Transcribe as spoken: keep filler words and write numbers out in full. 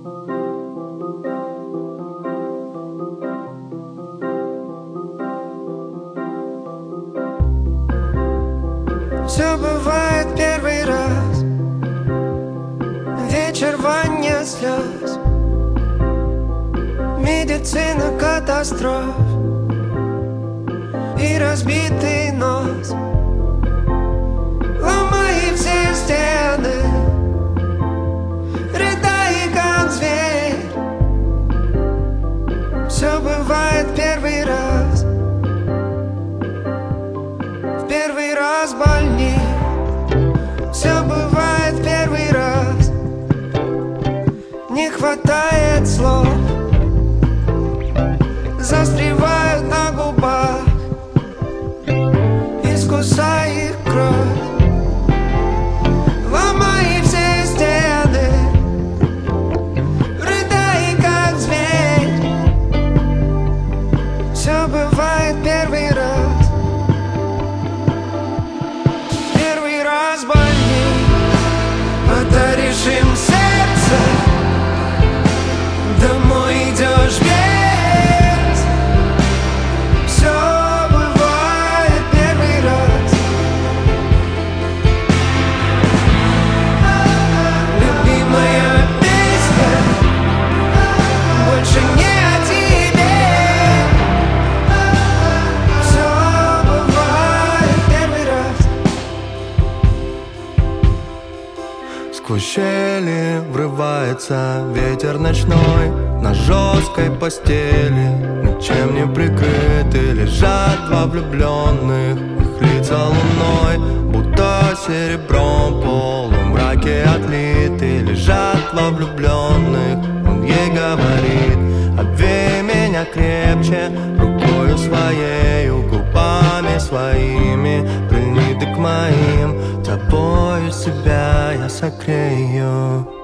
Все бывает первый раз. Вечер ванья слез, медицина катастроф и разбитый нос. Ломай все стены, рыдай как зверь. Все бывает первый раз. В первый раз больней. Все бывает первый раз. Не хватает слов, застревают на губах, искусай их кровь. Ломай все стены, рыдай как зверь. Все бывает первый раз. Первый раз больней. Подаришь им сердце, домой идешь без. Все бывает первый раз. Любимая песня больше не о тебе. Все бывает первый раз. Сквозь щели врывается ветер ночной. На жесткой постели, ничем не прикрыты, лежат два влюбленных, их лица луной, будто серебром в полумраке отлиты. Лежат два влюбленных, он ей говорит: обвей меня крепче, рукою своею, губами своими, прильни ты к моим, тобою себя я согрею.